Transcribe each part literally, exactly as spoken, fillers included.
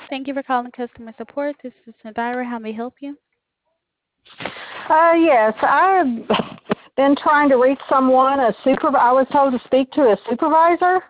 Thank you for calling customer support. This is Nadira. How may I help you? Uh, yes, I've been trying to reach someone, a super. I was told to speak to a supervisor.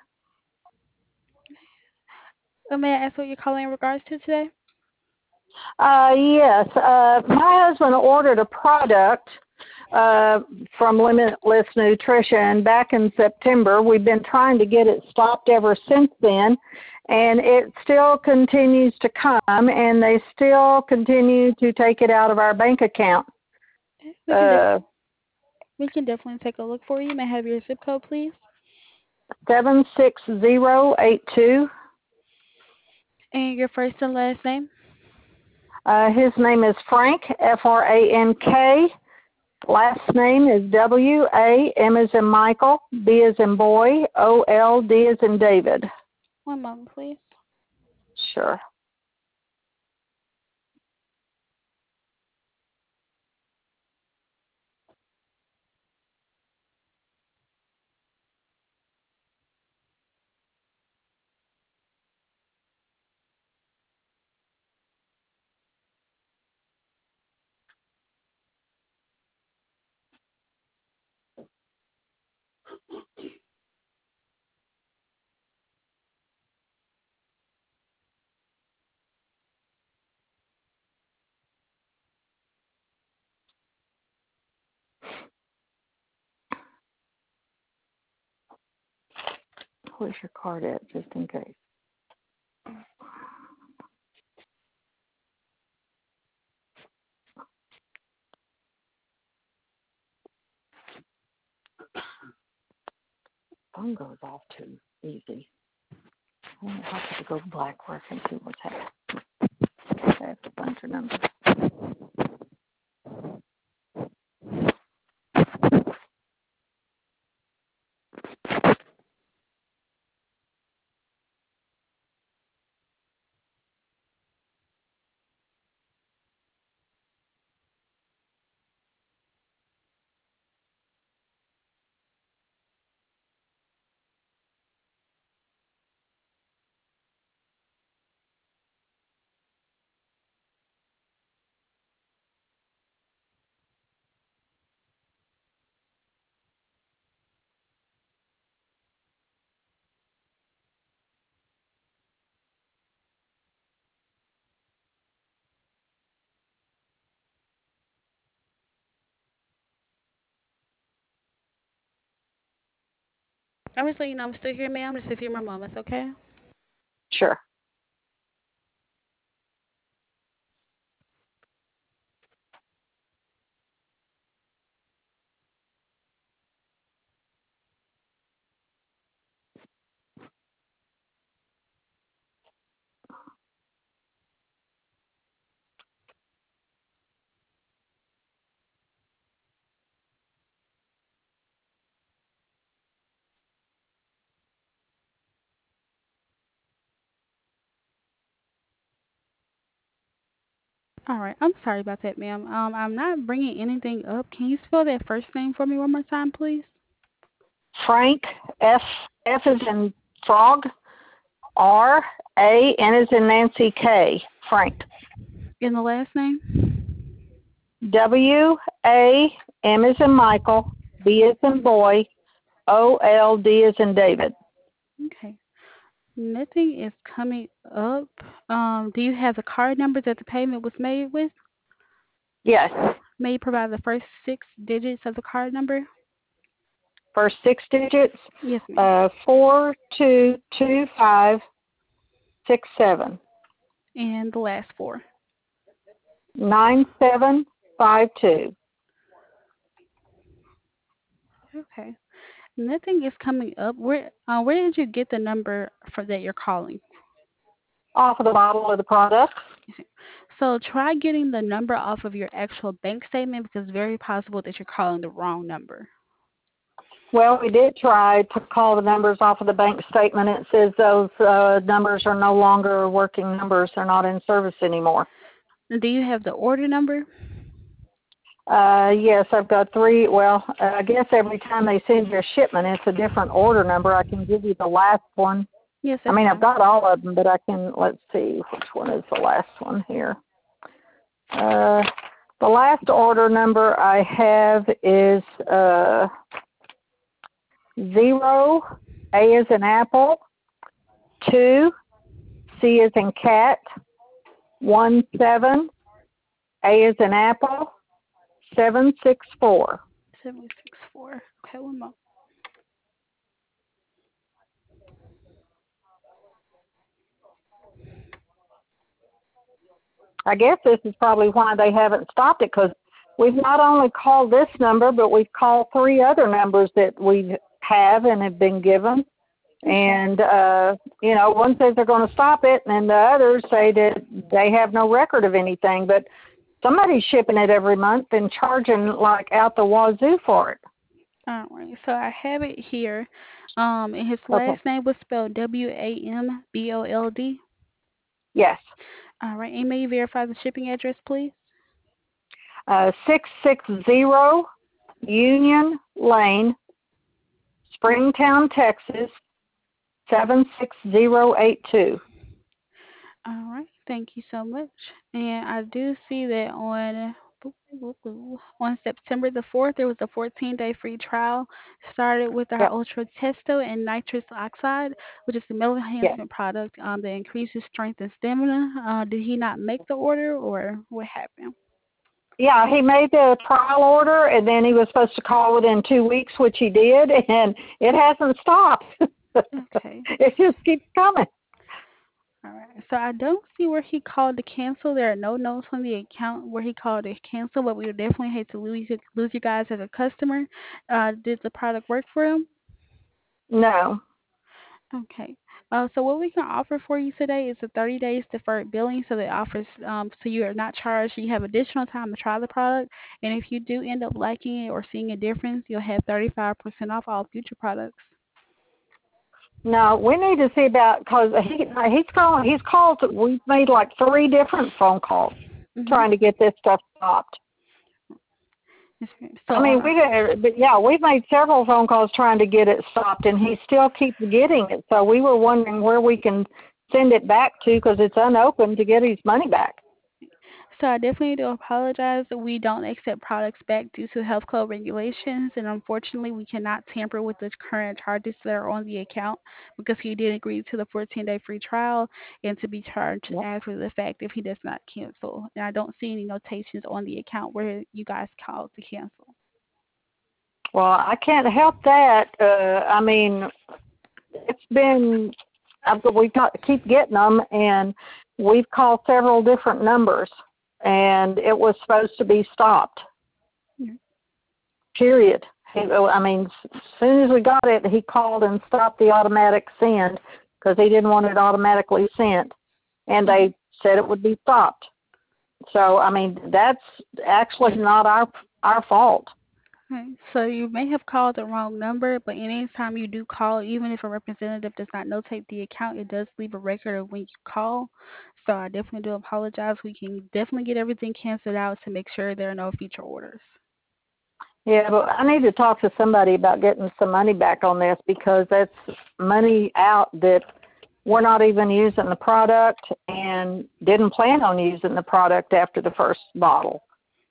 Uh, may I ask what you're calling in regards to today? Uh, yes, uh, my husband ordered a product uh, from Limitless Nutrition back in September. We've been trying to get it stopped ever since then, and it still continues to come, and they still continue to take it out of our bank account. We can def- Uh, we can definitely take a look for you. May I have your zip code, please? seven six zero eight two. And your first and last name? Uh, his name is Frank, F R A N K. Last name is W A, M as in Michael, B as in boy, O L D as in David. One moment, please. Sure. Where's your card at, just in case? Phone goes off too easy. I don't know how to go backward and see what's happening. I have a bunch of numbers. I was letting you know I'm still here, ma'am. Just a few more moments, okay? Sure. All right. I'm sorry about that, ma'am. Um, I'm not bringing anything up. Can you spell that first name for me one more time, please? Frank, F, F is in frog, R, A, N is in Nancy, K. Frank. And the last name? W, A, M is in Michael, B is in boy, O, L, D is in David. Okay. Nothing is coming up. Um, do you have the card number that the payment was made with? Yes. May you provide the first six digits of the card number? First six digits, Yes, ma'am. uh, four, two, two, five, six, seven, And the last four. nine, seven, five, two. Okay. Nothing is coming up. Where uh, where did you get the number for that you're calling? Off of the bottle of the product. So try getting the number off of your actual bank statement because it's very possible that you're calling the wrong number. Well, we did try to call the numbers off of the bank statement. It says those uh, numbers are no longer working numbers. They're not in service anymore. And do you have the order number? Uh, yes, I've got three. Well, I guess every time they send you a shipment, it's a different order number. I can give you the last one. Yes, I that's mean, I've fine. got all of them, but I can, let's see, which one is the last one here. Uh, the last order number I have is uh, zero, A is in apple, two, C is in cat, one, seven, A is in apple, seven, six, four. Seven six four. Okay, one more. I guess this is probably why they haven't stopped it, because we've not only called this number, but we've called three other numbers that we have and have been given. Okay. And, uh, you know, one says they're going to stop it, and the others say that they have no record of anything. But somebody's shipping it every month and charging like out the wazoo for it. All right. So I have it here. Um, and his Okay. last name was spelled W A M B O L D. Yes. All right. And may you verify the shipping address, please? Uh, six six zero Union Lane, Springtown, Texas, seven six zero eight two. All right. Thank you so much. And I do see that on on September the fourth, there was a fourteen day free trial. Started with our Yep. Ultra Testo and Nitrous Oxide, which is the metal Yes. enhancement product um, that increases strength and stamina. Uh, did he not make the order, or what happened? Yeah, he made the trial order, and then he was supposed to call within two weeks, which he did, and it hasn't stopped. Okay. It just keeps coming. All right. So I don't see where he called to cancel. There are no notes on the account where he called to cancel, but we would definitely hate to lose you, lose you guys as a customer. Uh, did the product work for him? No. Okay. Uh, so what we can offer for you today is a thirty days deferred billing. So that offers, um, so you are not charged. You have additional time to try the product, and if you do end up liking it or seeing a difference, you'll have thirty-five percent off all future products. No, we need to see about, because he, he's calling, he's called, we've made like three different phone calls Mm-hmm. trying to get this stuff stopped. So I mean, on we had, but yeah, we've made several phone calls trying to get it stopped, and he still keeps getting it. So we were wondering where we can send it back to, because it's unopened, to get his money back. So I definitely do apologize that we don't accept products back due to health code regulations, and unfortunately, we cannot tamper with the current charges that are on the account because he did agree to the fourteen-day free trial and to be charged Yep. after the fact if he does not cancel. And I don't see any notations on the account where you guys called to cancel. Well, I can't help that. Uh, I mean, it's been, I've, we've got to keep getting them, and we've called several different numbers, and it was supposed to be stopped, Mhm. period. He, I mean, as soon as we got it, he called and stopped the automatic send because he didn't want it automatically sent, and Mhm. they said it would be stopped. So, I mean, that's actually not our our fault. Okay. So you may have called the wrong number, but anytime you do call, even if a representative does not notate the account, it does leave a record of when you call. So I definitely do apologize. We can definitely get everything canceled out to make sure there are no future orders. Yeah, but I need to talk to somebody about getting some money back on this, because that's money out that we're not even using the product and didn't plan on using the product after the first bottle.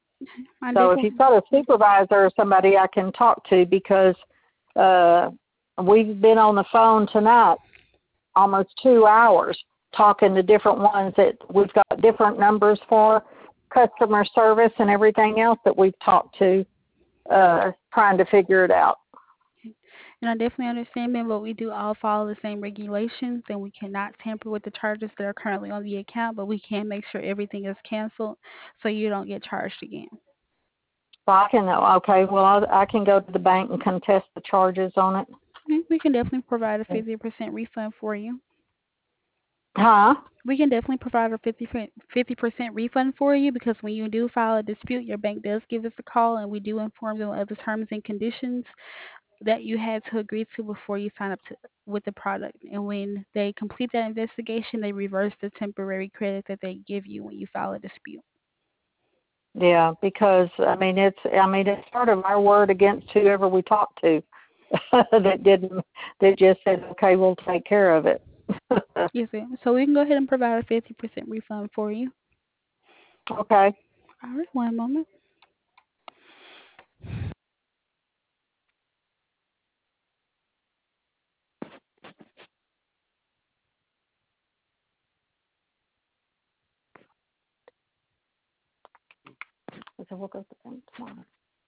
I So if definitely. you've got a supervisor or somebody I can talk to, because uh, we've been on the phone tonight almost two hours talking to different ones that we've got different numbers for, customer service and everything else that we've talked to, uh, trying to figure it out. And I definitely understand, ma'am, but we do all follow the same regulations, and we cannot tamper with the charges that are currently on the account, but we can make sure everything is canceled so you don't get charged again. So I can, okay, well, I, I can go to the bank and contest the charges on it. Okay, we can definitely provide a fifty percent refund for you. Huh? We can definitely provide a fifty percent refund for you because when you do file a dispute, your bank does give us a call and we do inform them of the terms and conditions that you had to agree to before you sign up to, with the product. And when they complete that investigation, they reverse the temporary credit that they give you when you file a dispute. Yeah, because, I mean, it's, I mean, it's part of our word against whoever we talk to that didn't, that just said, okay, we'll take care of it. Yes, ma'am. So we can go ahead and provide a fifty percent refund for you. Okay. All right, one moment. So we'll go to the bank tomorrow.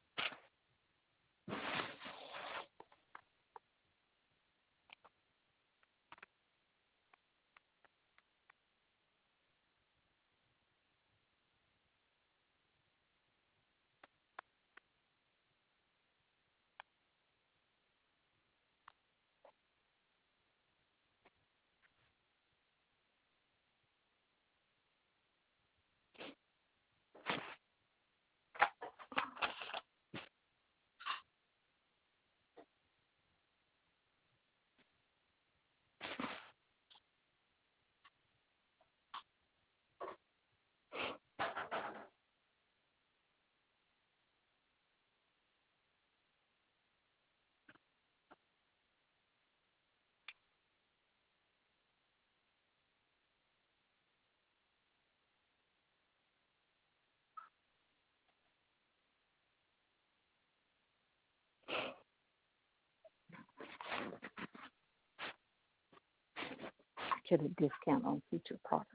Get a discount on future products.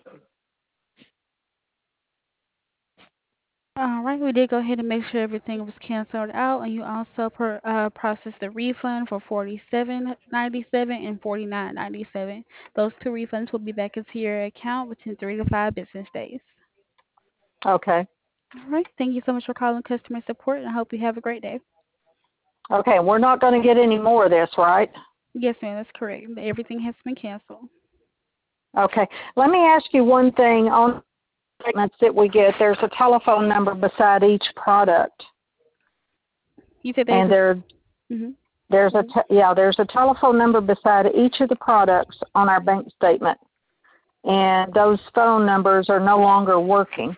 All right, we did go ahead and make sure everything was canceled out, and you also per, uh, processed the refund for forty-seven ninety-seven and forty-nine ninety-seven. Those two refunds will be back into your account within three to five business days. Okay. All right, thank you so much for calling customer support, and I hope you have a great day. Okay, we're not going to get any more of this, right? Yes, ma'am, that's correct. Everything has been canceled. Okay. Let me ask you one thing. On statements that we get, there's a telephone number beside each product, You said there's and a. there Mm-hmm. there's a te- yeah there's a telephone number beside each of the products on our bank statement, and those phone numbers are no longer working.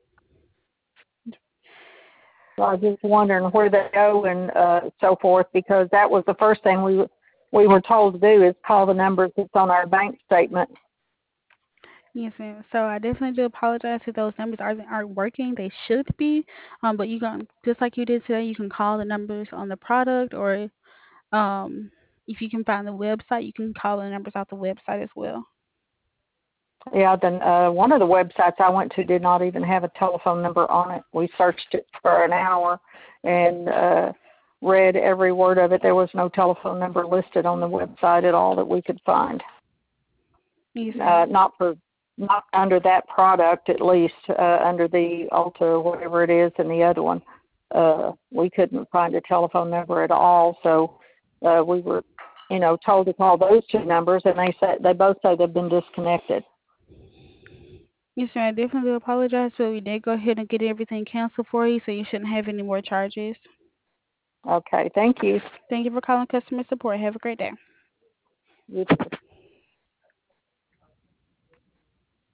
So I was just wondering where they go and uh, so forth, because that was the first thing we we were told to do is call the numbers that's on our bank statement. Yes, ma'am. So I definitely do apologize if those numbers aren't aren't working. They should be, um, but you can just like you did today. You can call the numbers on the product, or um, if you can find the website, you can call the numbers off the website as well. Yeah, then uh, one of the websites I went to did not even have a telephone number on it. We searched it for an hour and uh, read every word of it. There was no telephone number listed on the website at all that we could find. Yes, Uh, ma'am. not for not under that product, at least uh, under the Ulta or whatever it is, and the other one. Uh, we couldn't find a telephone number at all, so uh, we were, you know, told to call those two numbers, and they said they both say they've been disconnected. Yes, ma'am. I definitely do apologize, but we did go ahead and get everything canceled for you, so you shouldn't have any more charges. Okay, thank you. Thank you for calling customer support. Have a great day. You too.